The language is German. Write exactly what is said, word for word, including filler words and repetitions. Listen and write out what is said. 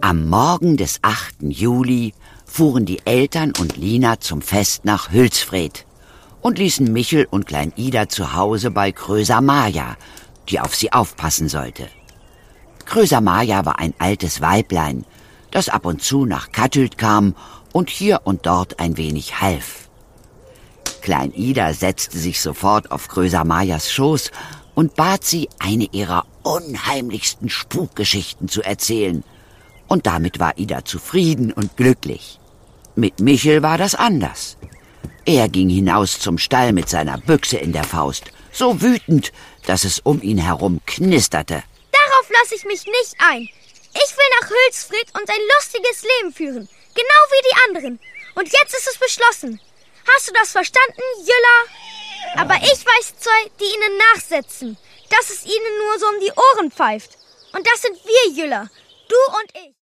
Am Morgen des achten Juli fuhren die Eltern und Lina zum Fest nach Hülsfred und ließen Michel und Klein Ida zu Hause bei Kröser Maja, die auf sie aufpassen sollte. Kröser Maja war ein altes Weiblein, das ab und zu nach Kattült kam und hier und dort ein wenig half. Klein Ida setzte sich sofort auf Kröser Majas Schoß und bat sie, eine ihrer unheimlichsten Spukgeschichten zu erzählen. Und damit war Ida zufrieden und glücklich. Mit Michel war das anders. Er ging hinaus zum Stall mit seiner Büchse in der Faust, so wütend, dass es um ihn herum knisterte. Darauf lasse ich mich nicht ein. Ich will nach Hülsfred und ein lustiges Leben führen, genau wie die anderen. Und jetzt ist es beschlossen. Hast du das verstanden, Jüller? Aber ich weiß zwei, die ihnen nachsetzen, dass es ihnen nur so um die Ohren pfeift. Und das sind wir, Jüller, du und ich.